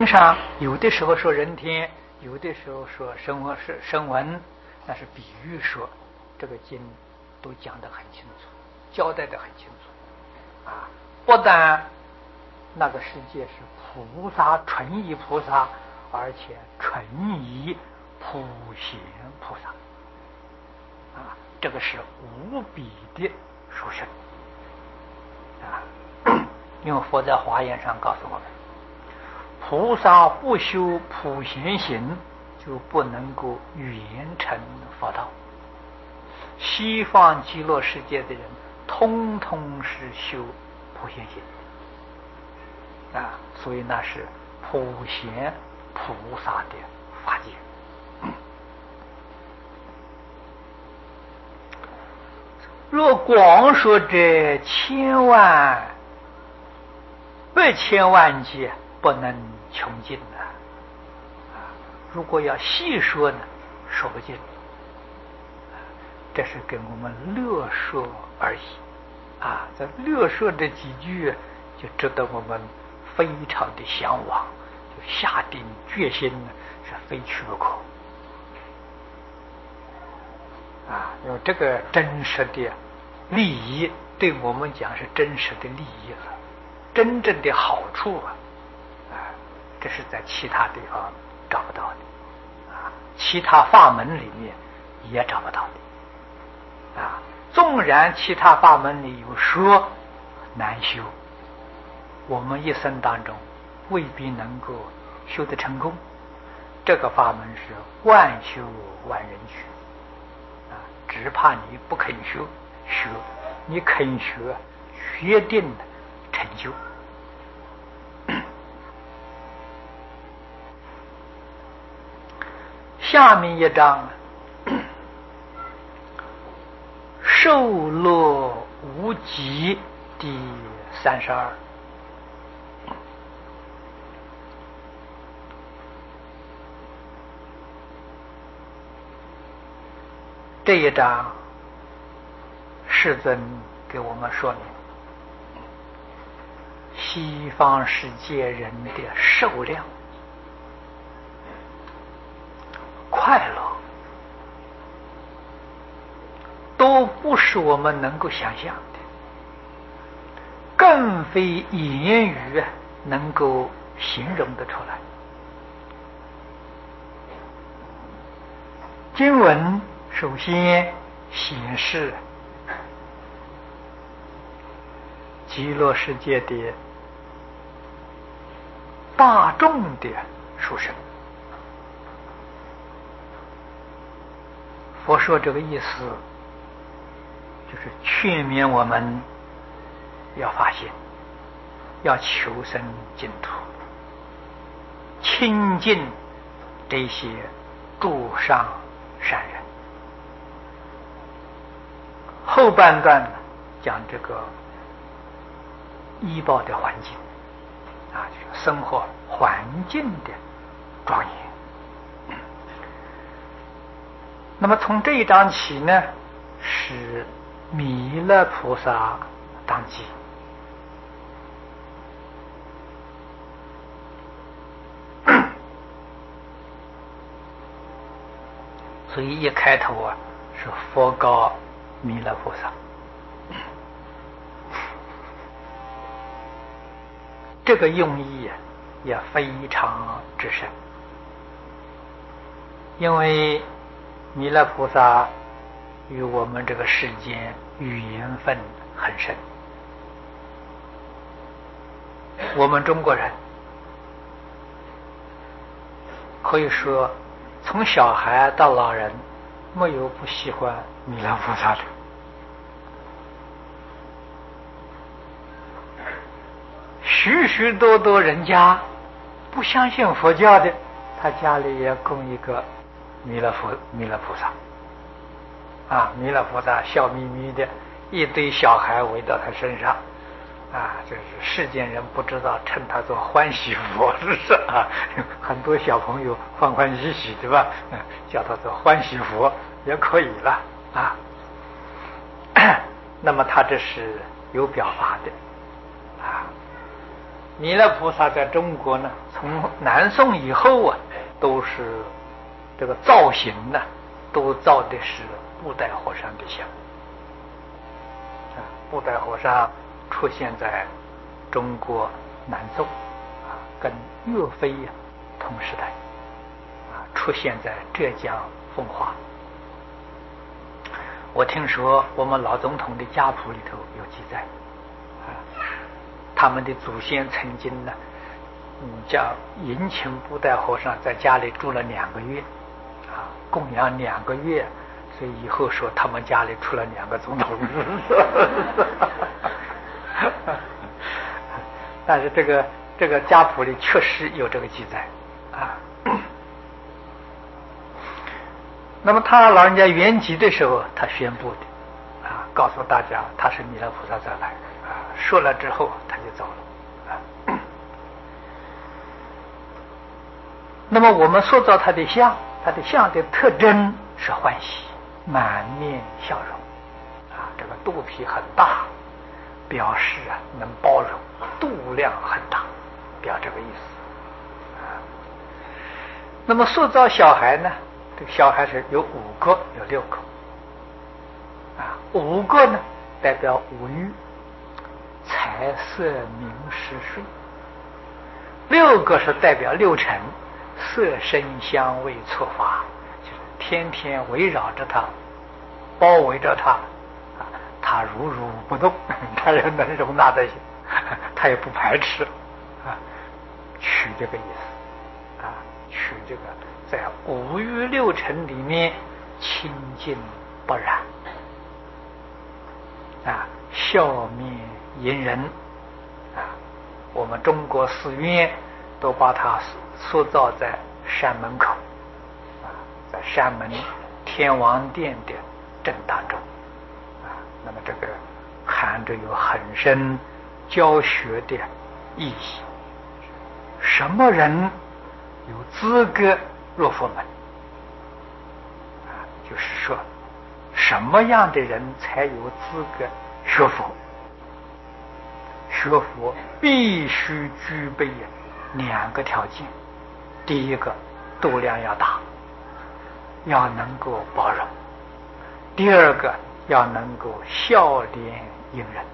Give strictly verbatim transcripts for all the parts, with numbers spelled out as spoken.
上有的时候说人天，有的时候说声闻是声闻，那是比喻说，这个经都讲得很清楚，交代得很清楚啊！不但那个世界是菩萨纯一菩萨，而且纯一普贤菩萨啊，这个是无比的殊胜啊！因为佛在华严上告诉我们，菩萨不修普贤行，就不能够圆成佛道。西方极乐世界的人，通通是修普贤行啊，所以那是普贤菩萨的法界。若光说这千万百千万劫不能穷尽的啊，如果要细说呢，说不尽。这是跟我们略说而已啊，这略说这几句就值得我们非常的向往，就下定决心呢，是非去不可啊！因为这个真实的利益对我们讲是真实的利益了，真正的好处啊，啊，这是在其他地方找不到的啊，其他法门里面也找不到的。啊，纵然其他法门里有说难修，我们一生当中未必能够修得成功。这个法门是万修万人去啊，只怕你不肯修学，你肯学，决定的成就。下面一章受乐无极第三十二。这一章世尊给我们说明西方世界人的寿量、快乐都不是我们能够想象的，更非言语能够形容得出来。经文首先显示极乐世界的大众的殊胜。佛说这个意思就是劝勉我们要发心，要求生净土，亲近这些诸上善人。后半段讲这个医报的环境啊，就是生活环境的庄严。那么从这一章起呢，是弥勒菩萨当机。所以一开头啊，是佛告弥勒菩萨。这个用意啊，也非常之深，因为弥勒菩萨与我们这个世间缘分很深。我们中国人可以说从小孩到老人没有不喜欢弥勒菩萨的。许许多多人家不相信佛教的，他家里也供一个弥勒佛弥勒菩萨啊，弥勒菩萨笑眯眯的，一堆小孩围到他身上啊，这是世间人不知道称他做欢喜佛，是不是啊？很多小朋友欢欢喜喜对吧？嗯，叫他做欢喜佛也可以了啊。那么他这是有表法的啊。 弥勒菩萨在中国呢，从南宋以后啊，都是这个造型呢，都造的是布袋和尚的像。啊，布袋和尚出现在中国南宋啊，跟岳飞呀、同时代啊，出现在浙江奉化。我听说我们老总统的家谱里头有记载啊，他们的祖先曾经呢，嗯，叫迎请布袋和尚在家里住了两个月啊，供养两个月，所以以后说他们家里出了两个总统。但是这个这个家谱里确实有这个记载啊。那么他老人家圆寂的时候，他宣布的啊，告诉大家他是弥勒菩萨再来啊，说了之后他就走了啊。那么我们塑造他的像，他的像的特征是欢喜，满面笑容啊，这个肚皮很大，表示啊能包容，肚量很大，表这个意思啊。那么塑造小孩呢？这个小孩是有五个，有六个啊，五个呢代表五欲，财色名食睡；六个是代表六尘，色声香味触法，就是天天围绕着他，包围着他啊，他如如不动，他也能容纳这些，他也不排斥啊，取这个意思啊，取这个。在五欲六尘里面清净不染啊，笑面迎人啊，我们中国寺院都把它塑造在山门口啊，在山门天王殿的正当中啊，那么这个含着有很深教学的意义。什么人有资格入佛门啊？就是说，什么样的人才有资格学佛？学佛必须具备两个条件：第一个，度量要大，要能够包容；第二个，要能够笑脸迎人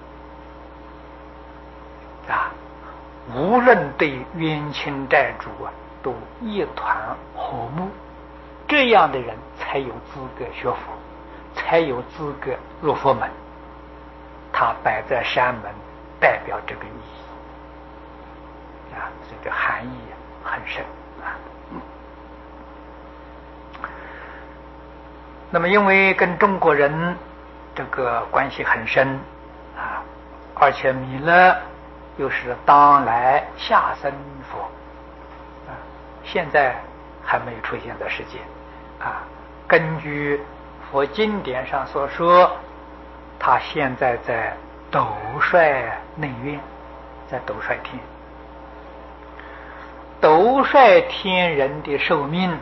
啊！无论对冤亲债主啊，都一团和睦，这样的人才有资格学佛，才有资格入佛门。他摆在山门，代表这个意义啊，这个含义很深啊。那么，因为跟中国人这个关系很深啊，而且弥勒又是当来下生佛啊，现在还没有出现在世界啊。根据佛经典上所说，他现在在斗率内院，在斗率天。斗率天人的寿命，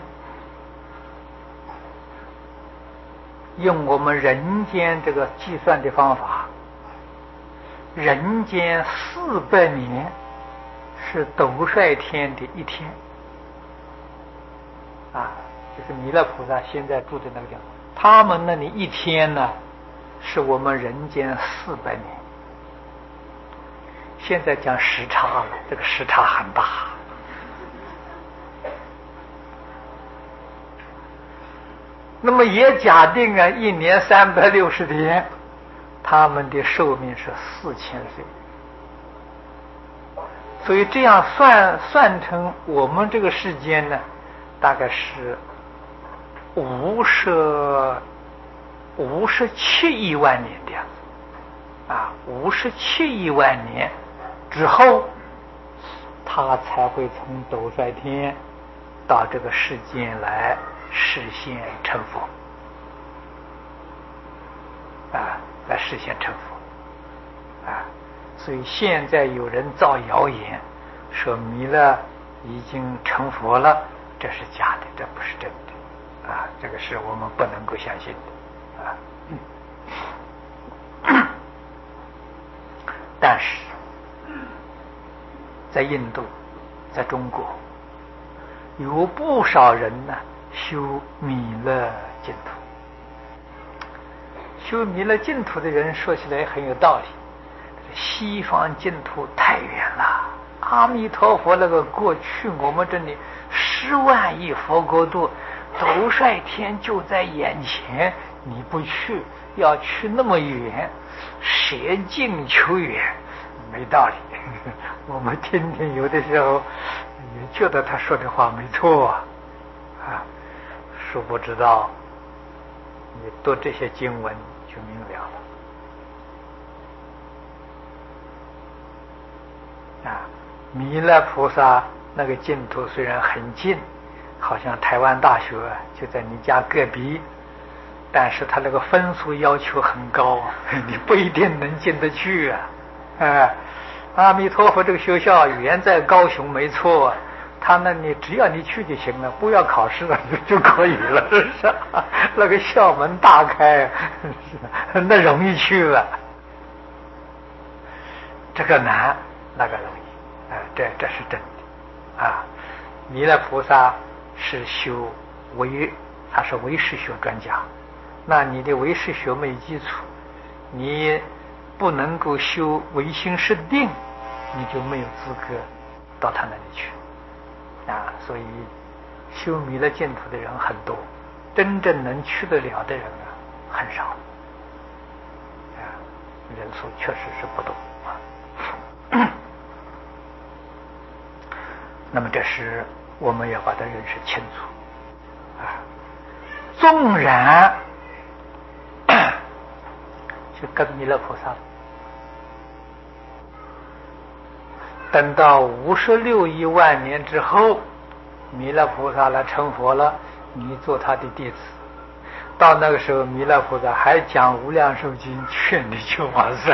用我们人间这个计算的方法，人间四百年是斗率天的一天啊，就是弥勒菩萨现在住的那个地方，他们那里一天呢，是我们人间四百年。现在讲时差了，这个时差很大。那么也假定啊，一年三百六十天，他们的寿命是四千岁。所以这样算算成我们这个世间呢，大概是五十五十七亿万年的样子啊，五十七亿万年之后，他才会从斗率天到这个世间来实现成佛啊，来实现成佛啊。所以现在有人造谣言说弥勒已经成佛了，这是假的，这不是真的啊，这个是我们不能够相信的啊。但是在印度，在中国，有不少人呢修弥勒净土。修弥勒净土的人说起来很有道理，西方净土太远了，阿弥陀佛那个过去我们这里十万亿佛国度，斗率天就在眼前，你不去，要去那么远，舍近求远，没道理。我们听听，有的时候也觉得他说的话没错啊，啊，殊不知道你读这些经文就明了了。啊，弥勒菩萨那个净土虽然很近，好像台湾大学就在你家隔壁，但是他那个分数要求很高，你不一定能进得去啊。啊，阿弥陀佛这个学校原在高雄没错，他那里只要你去就行了，不要考试了就就可以了，是不是？那个校门大开，那容易去了。这个难，那个容易，啊、呃，这这是真的啊。弥勒菩萨是修唯，他是唯识学专家，那你的唯识学没基础，你不能够修唯心是定，你就没有资格到他那里去啊。所以修弥勒净土的人很多，真正能去得了的人啊很少啊，人数确实是不多啊。那么这是我们要把它认识清楚啊。纵然就跟弥勒菩萨，等到五十六亿万年之后，弥勒菩萨来成佛了，你做他的弟子，到那个时候弥勒菩萨还讲无量寿经，劝你去往生。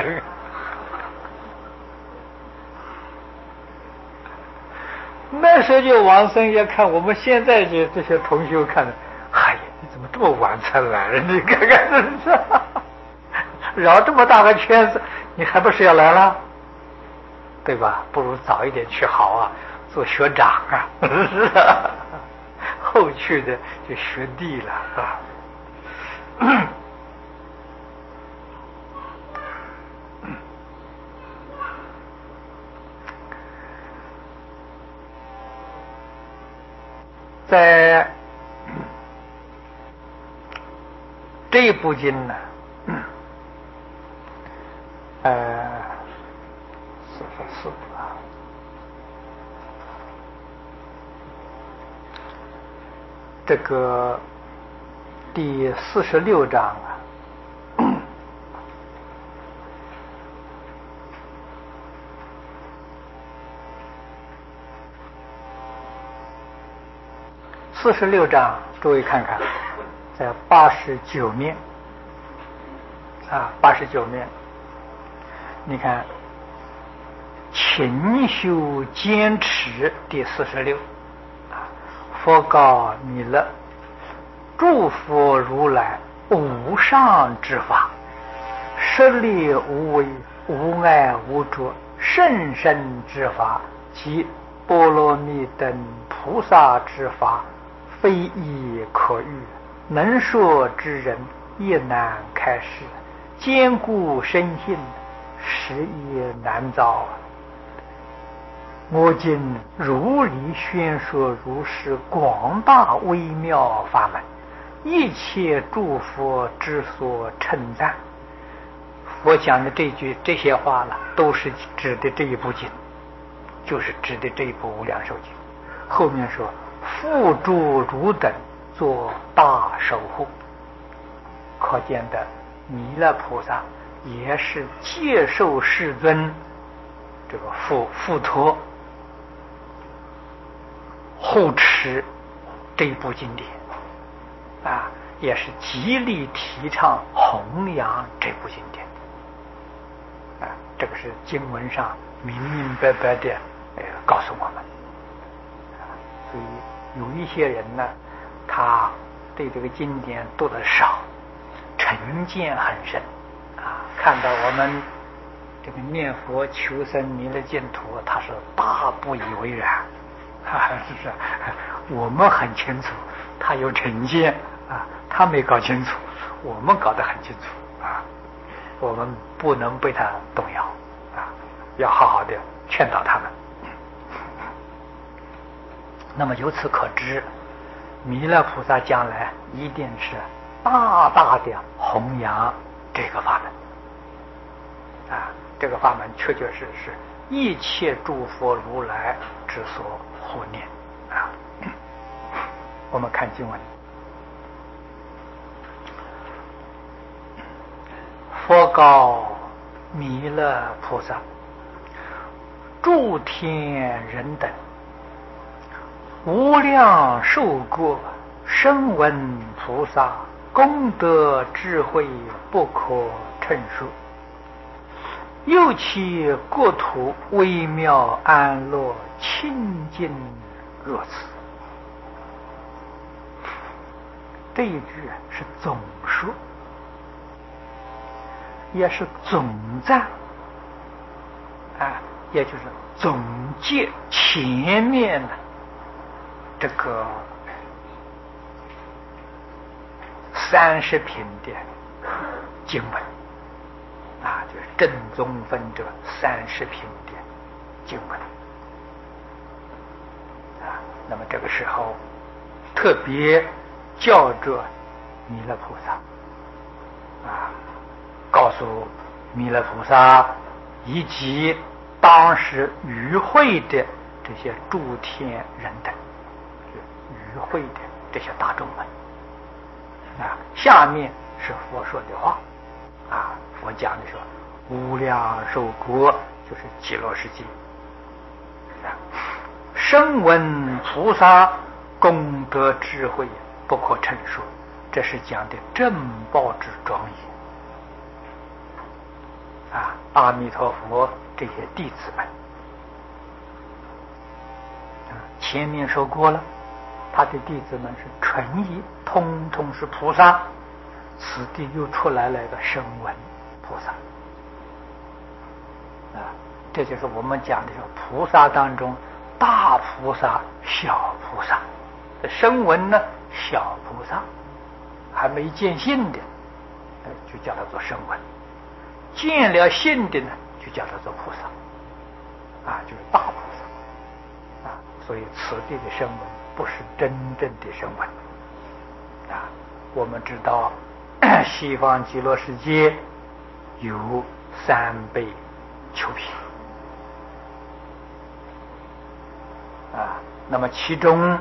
那时候就往生，要看我们现在就这些同学看的，哎呀，你怎么这么晚才来？你看看是不是？绕这么大个圈子，你还不是要来了？对吧？不如早一点去好啊，做学长啊，是啊，后去的就学弟了啊。在这部经呢，呃，四十四啊，这个第四十六章啊，四十六章，诸位看看，在八十九面啊，八十九面，你看勤修坚持第四十六啊，佛告弥勒，诸佛如来无上之法，实力无为，无碍无着，甚深之法，即波罗蜜等菩萨之法，非易可喻，能说之人亦难开示，坚固深信，实亦难造。我今如理宣说如是广大微妙法门，一切诸佛之所称赞。我讲的这句这些话了，都是指的这一部经，就是指的这一部无量寿经。后面说付诸汝等做大守护，可见的弥勒菩萨也是接受世尊这个付付托护持这一部经典啊，也是极力提倡弘扬这部经典啊，这个是经文上明明白白的呃告诉我们啊。所以有一些人呢，他对这个经典读得少，成见很深啊，看到我们这个念佛求生弥勒净土，他是大不以为然，哈，是不是？我们很清楚，他有成见啊，他没搞清楚，我们搞得很清楚啊，我们不能被他动摇啊，要好好的劝导他们。那么由此可知，弥勒菩萨将来一定是大大的弘扬这个法门啊，这个法门确确实实一切诸佛如来之所护念啊。我们看经文，佛告弥勒菩萨：诸天人等无量寿国，声闻菩萨功德智慧不可称数，又其国土微妙安乐清净若此。这一句是总说，也是总赞啊，也就是总结前面的这个三十品的经文啊，就是正宗分这三十品的经文啊。那么这个时候特别叫着弥勒菩萨啊，告诉弥勒菩萨以及当时与会的这些诸天人等，与会的这些大众们啊，下面是佛说的话啊，佛讲的说无量寿国就是极乐世界啊，声闻菩萨功德智慧不可称数，这是讲的正报之庄严啊！阿弥陀佛这些弟子们，前面说过了，他的弟子们是纯一，通通是菩萨，此地又出来了一个声闻菩萨啊！这就是我们讲的说菩萨当中大菩萨、小菩萨，声闻呢小菩萨，还没见性的就叫他做声闻，见了性的呢就叫他做菩萨啊，就是大菩萨啊。所以此地的声闻不是真正的声闻啊。我们知道西方极乐世界有三辈丘品啊，那么其中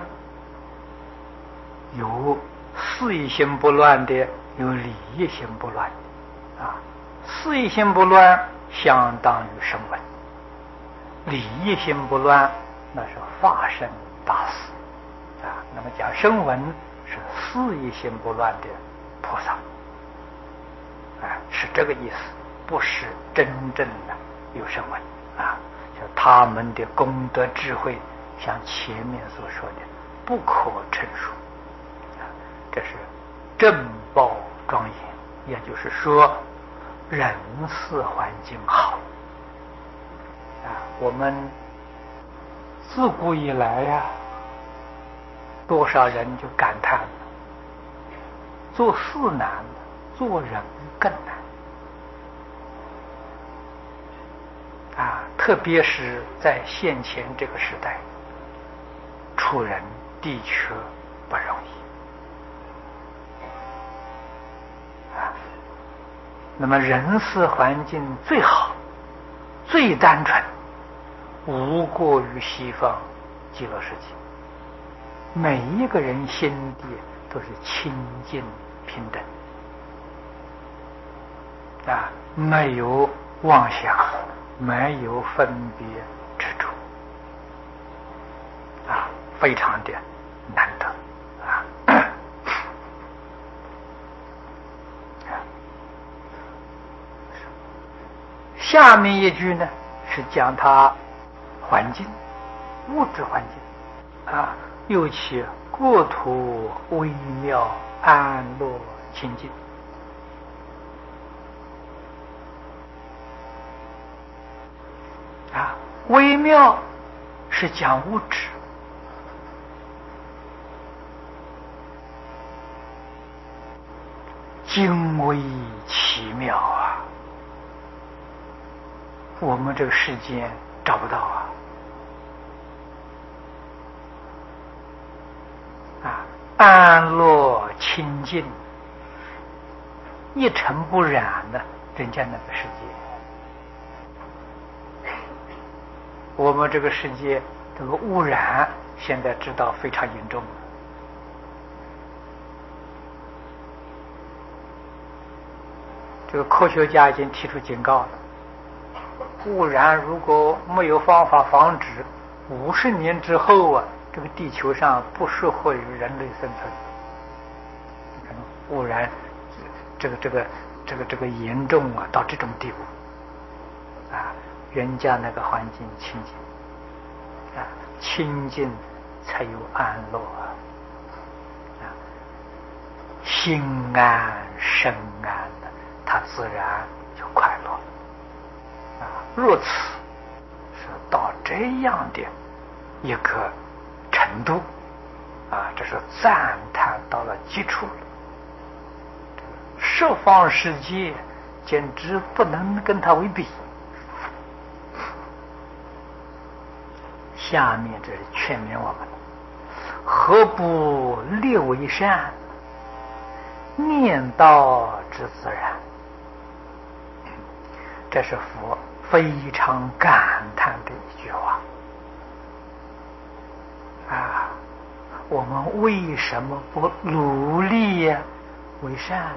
有事业心不乱的，有理业心不乱的啊。事业心不乱相当于声闻，理业心不乱那是法身大士啊。那么讲声闻是事业心不乱的菩萨啊，是这个意思，不是真正的有声闻啊。就他们的功德智慧，像前面所说的不可称数。这是正报庄严，也就是说人事环境好啊。我们自古以来呀、啊，多少人就感叹做事难，做人更难啊。特别是在现前这个时代，出人的确不容易。那么人事环境最好最单纯，无过于西方极乐世界，每一个人心地都是清净平等啊，没有妄想，没有分别执着啊，非常的难得啊。下面一句呢是讲它环境，物质环境啊，又其国土微妙安乐清净啊，微妙是讲物质，精微奇妙啊，我们这个世间找不到啊。啊，安乐清净，一尘不染的人家那个世界。我们这个世界这个污染，现在知道非常严重。这个科学家已经提出警告了，污染如果没有方法防止，五十年之后啊，这个地球上不适合于人类生存。可能污染这个这个这个这个严重啊，到这种地步啊，人家那个环境清净啊，清净才有安乐啊，心安身安的，他自然就快乐啊。如此是到这样的一个程度啊，这是赞叹到了极处了。十方世界简直不能跟他为比。下面这是劝勉我们：何不立为善，念道之自然。这是佛非常感叹的一句话啊！我们为什么不努力呀为善呢？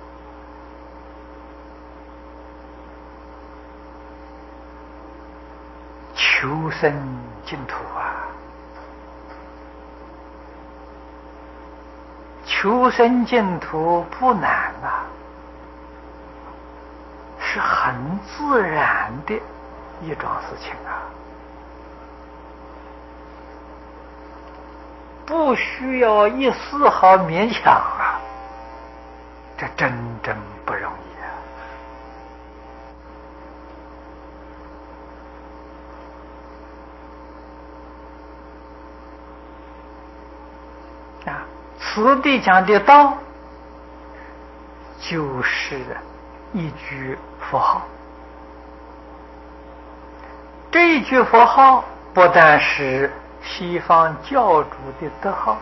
求生净土啊！求生净土不难啊，是很自然的一桩事情啊，不需要一丝毫勉强啊，这真正不容易啊！啊，此地讲的道，就是一句佛号。这一句佛号不但是西方教主的德号，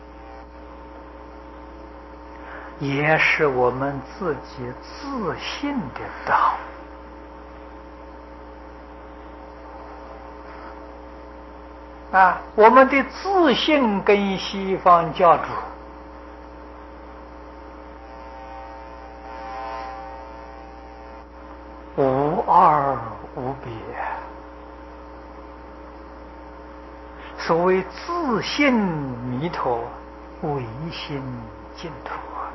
也是我们自己自信的德号啊！我们的自信跟西方教主无二无别。所谓自信弥陀，唯心净土啊！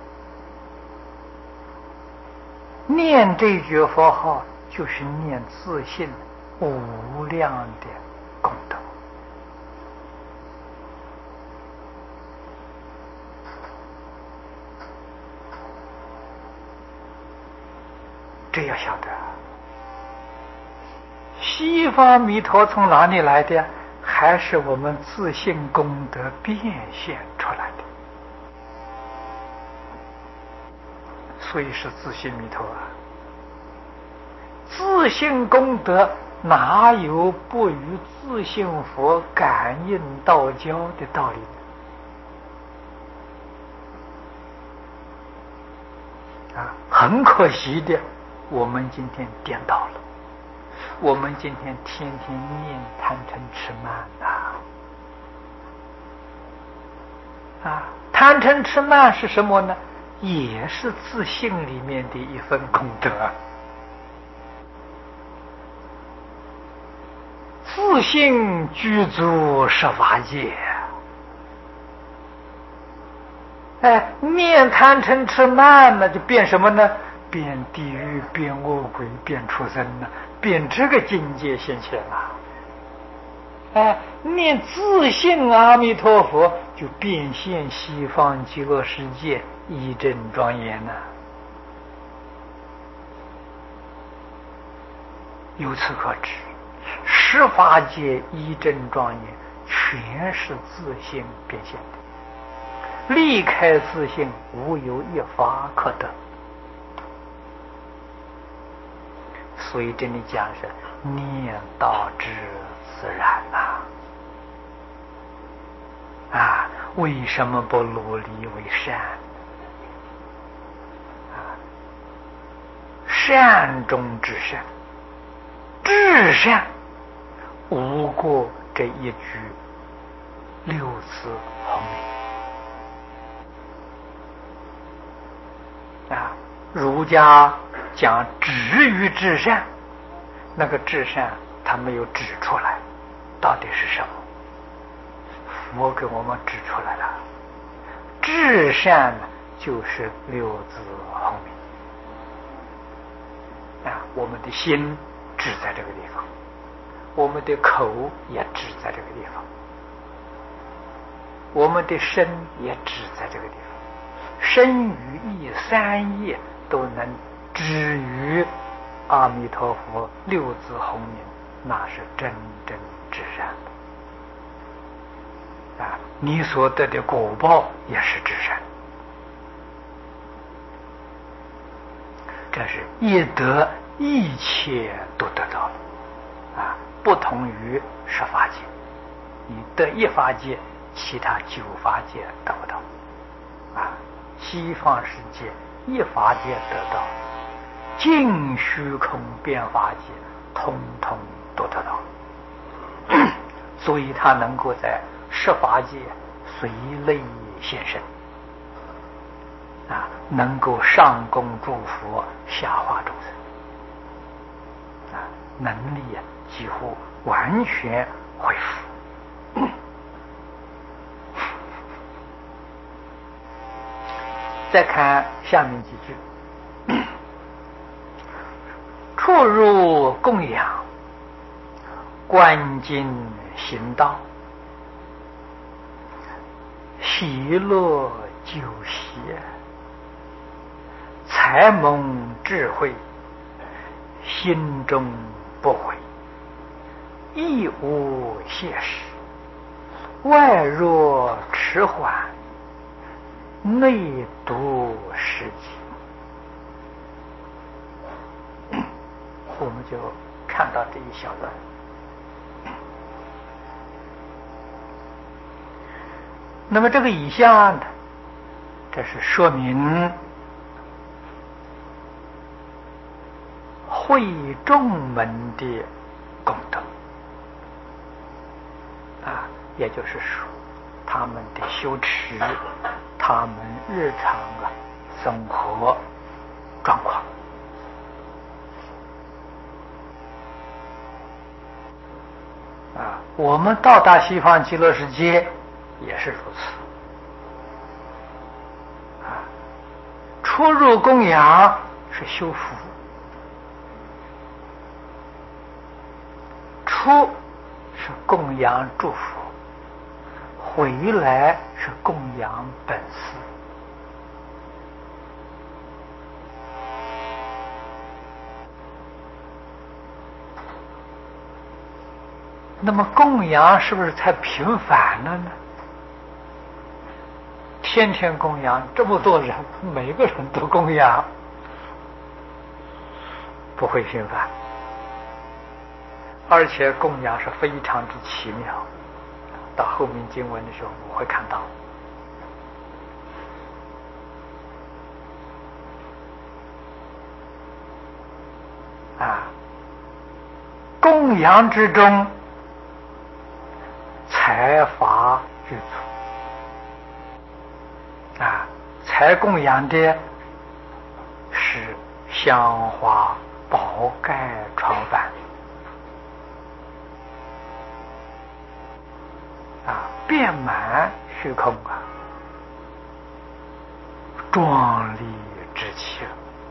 念这句佛号，就是念自信无量的功德。这要晓得，西方弥陀从哪里来的？还是我们自信功德变现出来的，所以是自信弥陀啊！自信功德哪有不与自信佛感应道交的道理呢？啊，很可惜的，我们今天颠倒了。我们今天天天念贪嗔痴慢呐，啊，贪嗔痴慢是什么呢？也是自信里面的一份功德。自信具足十法界，哎，念贪嗔痴慢呢，就变什么呢？变地狱，变恶鬼，变畜生呢，变这个境界现前了。哎，念自信阿弥陀佛，就变现西方极乐世界，一真庄严呐、啊。由此可知， 十法界一真庄严，全是自性变现的，离开自性，无有一法可得。所以这里讲是念道之自然呐、啊，啊，为什么不努力为善？啊，善中至善，至善无过这一句六字红名啊。儒家讲止于至善，那个至善他没有指出来到底是什么，佛给我们指出来了。至善就是六字红名啊，我们的心指在这个地方，我们的口也指在这个地方，我们的身也指在这个地方，身语意三业都能止于阿弥陀佛六字红名，那是真正至善啊！你所得的果报也是至善，这是一得一切都得到了啊！不同于十法界，你得一法界，其他九法界得不到啊！西方世界一法界得到，尽虚空变法界通通都得到，所以他能够在十法界随类现身啊，能够上供诸佛，下化众生啊，能力啊几乎完全恢复。再看下面几句，出入供养，观经行道，喜乐救喜，才蒙智慧，心中不悔，亦无懈时，外若迟缓，内读实际。我们就看到这一小段。那么这个以下呢，这是说明会众们的功德啊，也就是说他们的修持，他们日常啊生活状况啊，我们到达西方极乐世界也是如此啊。出入供养是修福，出是供养祝福，回来是供养本师。那么供养是不是太频繁了呢？天天供养，这么多人，每个人都供养，不会频繁，而且供养是非常之奇妙。到后面经文的时候我会看到啊，供养之中财法具足啊，财供养的是香花宝盖床板啊，遍满虚空啊，壮丽之气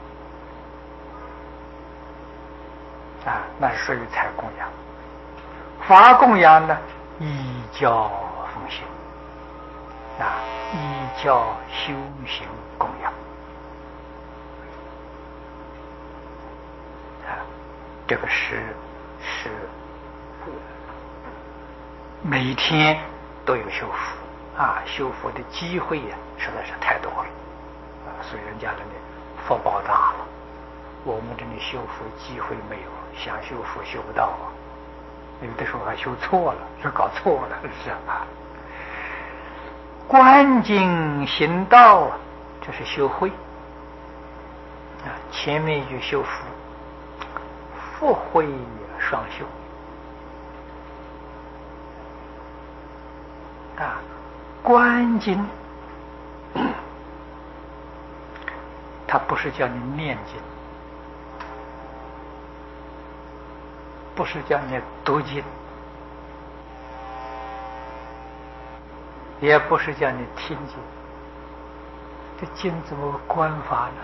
啊，那是属于财供养。法供养呢，依教奉行啊，依教修行供养啊，这个是是每天都有修福啊，修福的机会呀、啊，实在是太多了啊，所以人家的呢福报大了，我们这里修福机会没有，想修福修不到啊，有的时候还修错了，是搞错了，是吧？观经行道啊，这是修慧啊，前面一句修福，福慧双修啊。观经，它不是叫你念经，不是叫你读经，也不是叫你听经，这经怎么观法呢？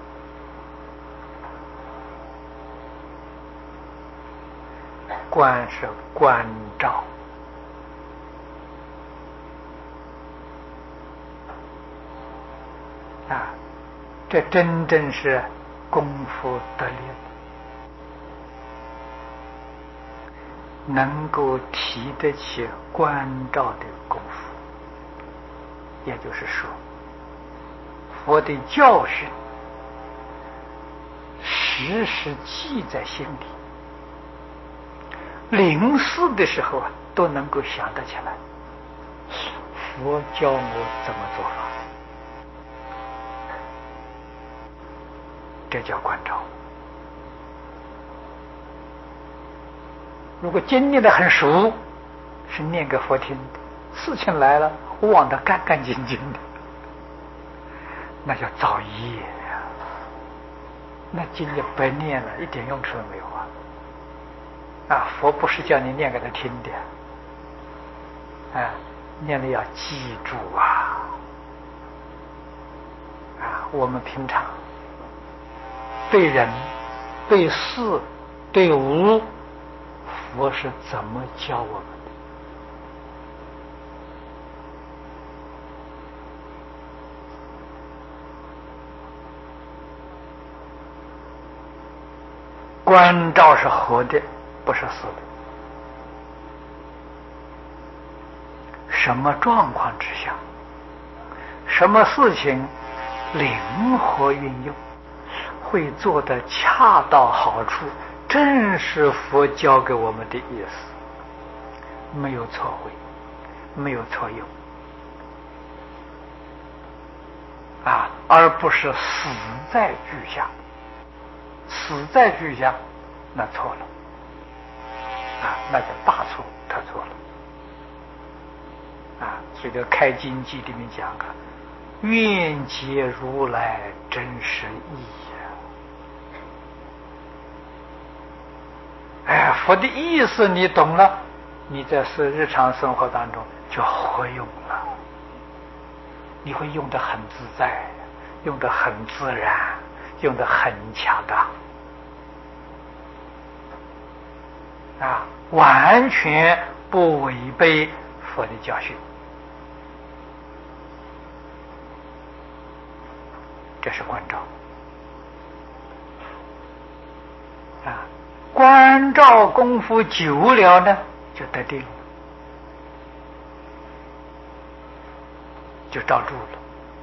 观是关照啊，这真正是功夫得力，能够提得起关照的功夫。也就是说，佛的教训时时记在心里，临事的时候啊，都能够想得起来。佛教我怎么做法？这叫关照。如果经念得很熟，是念给佛听的，事情来了忘得干干净净的，那叫造业呀！那经就白念了，一点用处都没有啊！啊，佛不是叫你念给他听的，啊，念了要记住啊！啊，我们平常对人、对事、对物，佛是怎么教我们的？关照是活的，不是死的。什么状况之下，什么事情灵活运用，会做得恰到好处，正是佛教给我们的意思，没有错位，没有错用啊，而不是死在句下。死在句下，那错了啊，那叫大错，他错了啊。所以这《开经记》里面讲啊，愿解如来真实义呀。哎，佛的意思你懂了，你在是日常生活当中就活用了，你会用得很自在，用得很自然，用得很恰当啊，完全不违背佛的教训。这是关照啊，关照功夫久了呢，就得定了，就照住了。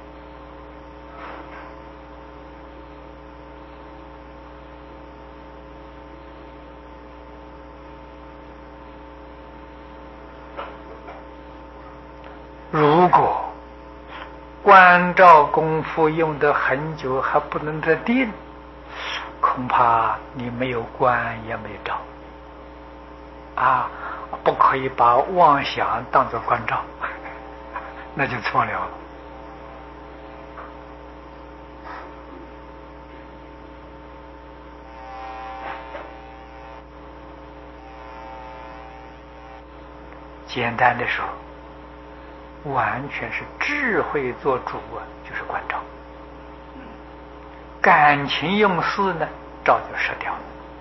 如果关照功夫用得很久还不能得定，恐怕你没有关也没照啊！不可以把妄想当作关照，那就错了。简单的说，完全是智慧做主啊，就是关照。感情用事呢，照就失掉了。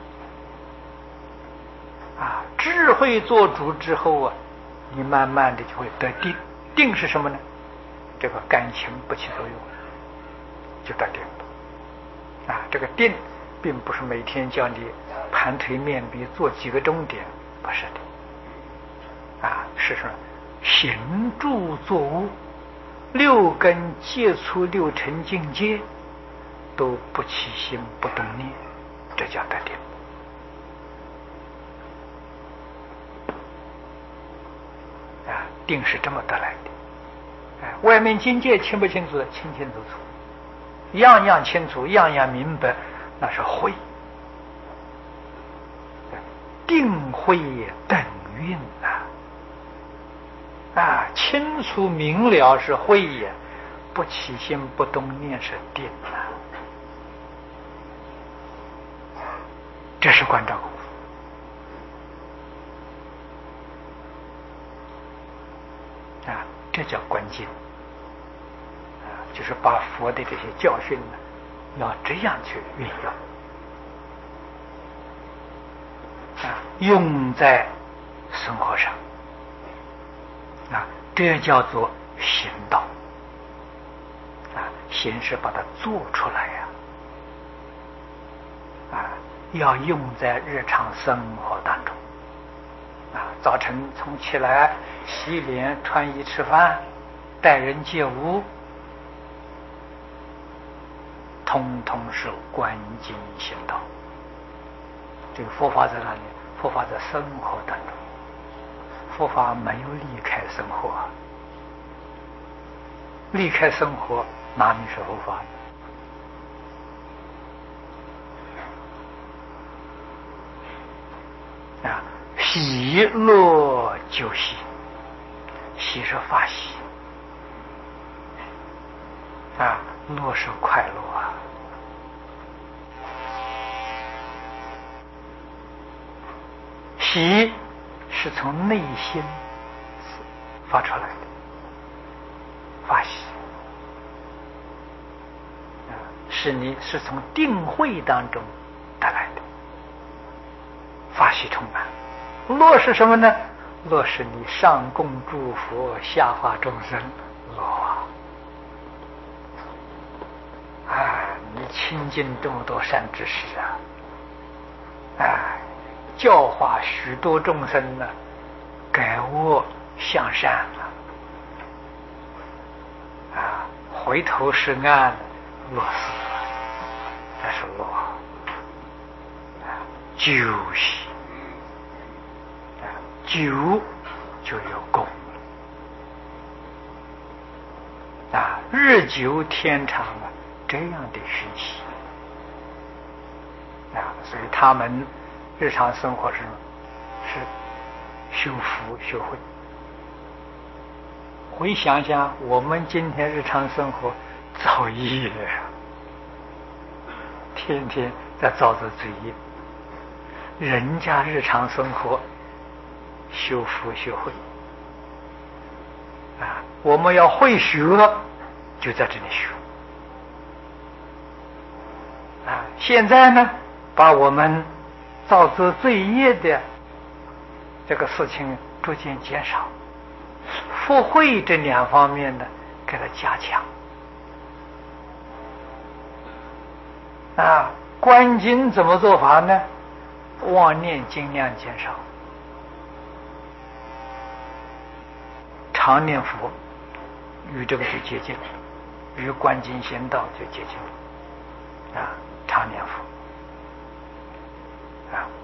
啊，智慧做主之后啊，你慢慢的就会得定。定是什么呢？这个感情不起作用，就得定了。啊，这个定并不是每天叫你盘腿面壁做几个钟点， 不是的。啊，是说行住坐卧，六根接触六尘境界，都不起心不动念，这叫得定。啊，定是这么得来的。啊，外面境界清不清楚？清清楚楚，样样清楚，样样明白，那是慧。定慧等运啊！啊，清楚明了是慧呀，不起心不动念是定啊。这是关照功夫啊，这叫关键啊，就是把佛的这些教训呢，要这样去运用。用在生活上啊，这叫做行道啊，行是把它做出来呀 啊, 啊，要用在日常生活当中啊。早晨从起来洗脸、穿衣、吃饭、待人接物，通通是观经行道。这个佛法在哪里？佛法在生活当中，佛法没有离开生活，离开生活哪里是佛法呢？啊，喜乐就喜，喜是发喜啊，乐是快乐啊。喜是从内心发出来的，发喜啊，是你是从定慧当中得来的，发喜充满。乐是什么呢？乐是你上供诸佛，下化众生，乐啊！啊，你亲近这么多善知识啊，哎。教化许多众生呢，改恶向善了啊，回头是岸，乐死，这是乐啊，酒喜啊，酒就有功啊，日久天长啊，这样的熏习啊，所以他们日常生活是是修福修慧。回想想我们今天日常生活造业了，天天在造着罪业。人家日常生活修福修慧啊，我们要会学，就在这里学啊。现在呢，把我们造作罪业的这个事情逐渐减少，福慧这两方面呢，给它加强啊。观经怎么做法呢？妄念尽量减少，常念佛，与这个就接近了，与观经行道就接近了啊。常念佛啊，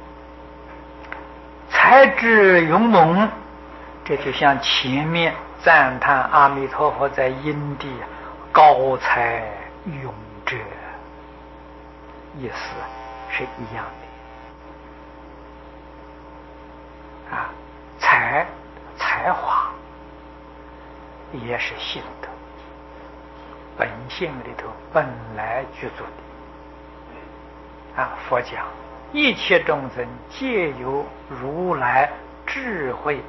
才智勇猛，这就像前面赞叹阿弥陀佛在因地高才勇者，意思是一样的啊。才才华也是性德，本性里头本来具足的啊。佛讲一切众生皆有如来智慧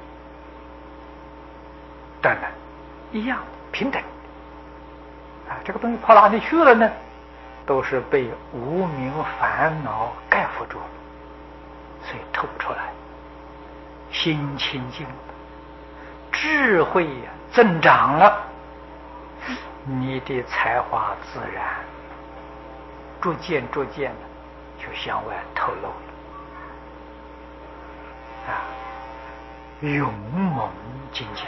的人，一样平等啊。这个东西跑哪里去了呢？都是被无明烦恼盖覆住了，所以透不出来。心清净了，智慧呀增长了，你的才华自然逐渐逐渐的就向外透露了啊。 勇猛精进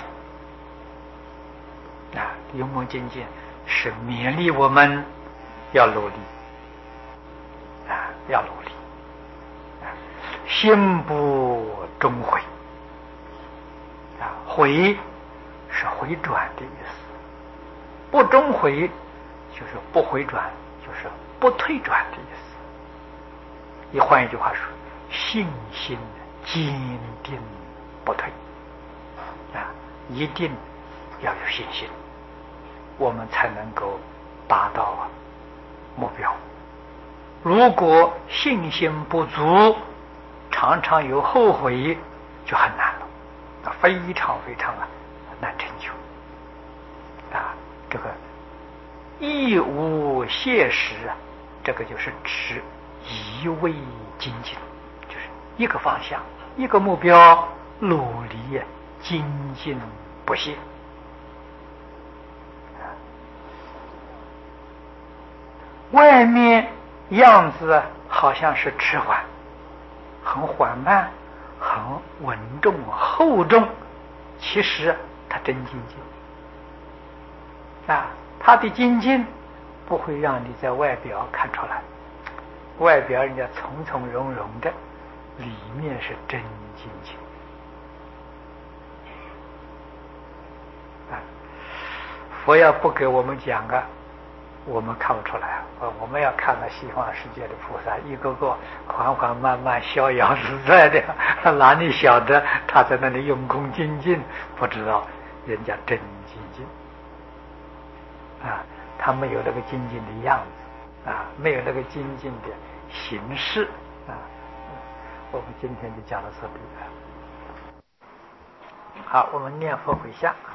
啊！勇猛精进是勉励我们要努力啊，要努力啊，心不终悔啊，悔是回转的意思，不终悔就是不回转，就是不退转的意思。你换一句话说，信心坚定不退啊，一定要有信心，我们才能够达到目标。如果信心不足，常常有后悔，就很难了，非常非常啊难成就啊。这个亦无懈时啊，这个就是指一味精进，就是一个方向，一个目标，努力精进不懈。外面样子好像是迟缓，很缓慢，很稳重厚重，其实他真精进啊，他的精进不会让你在外表看出来，外表人家从从容容的，里面是真精进啊。佛要不给我们讲啊，我们看不出来啊。我们要看到西方世界的菩萨一个个缓缓慢慢逍遥自在的，哪里晓得他在那里用功精进，不知道人家真精进啊，他没有那个精进的样子啊，没有那个精进的形式啊。我们今天就讲到这里了。好，我们念佛回向。